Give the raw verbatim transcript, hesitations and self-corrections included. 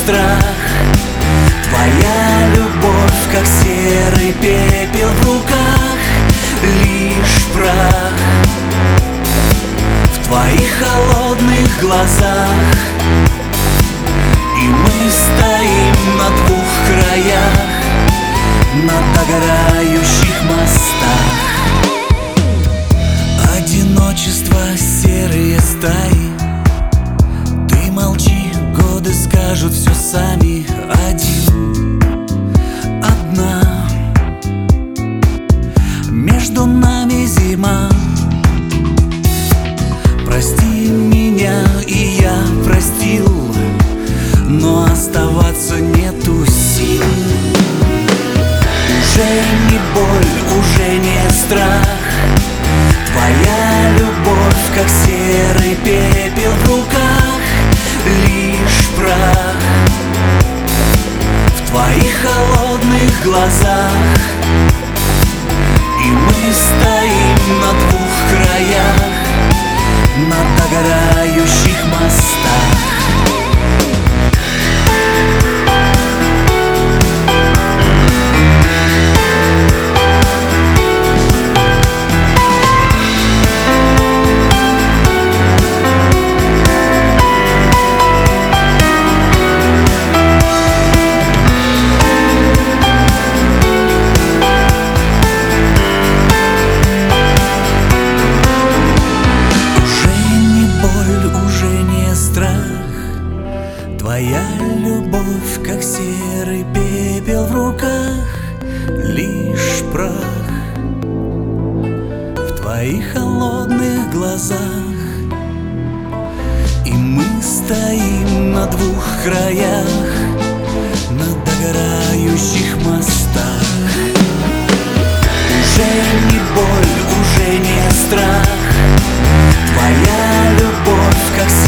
страх. Твоя любовь, как серый пепел в руках, лишь прах. В твоих холодных глазах. И мы стоим на двух краях, на догорающих мостах. Одиночество, серые стаи. Ты молчи, годы скажут все сами. Один, одна, между нами зима. Прости меня, и я простил, но оставаться нету сил. Уже не боль, уже не страх. Твоя любовь, как серый пепел в руках, лишь прах. В твоих холодных глазах. И мы стоим на двух краях, на догорающих мостах. Твоя любовь, как серый пепел в руках, лишь прах. В твоих холодных глазах. И мы стоим на двух краях, на догорающих мостах. Уже не боль, уже не страх. Твоя любовь, как серый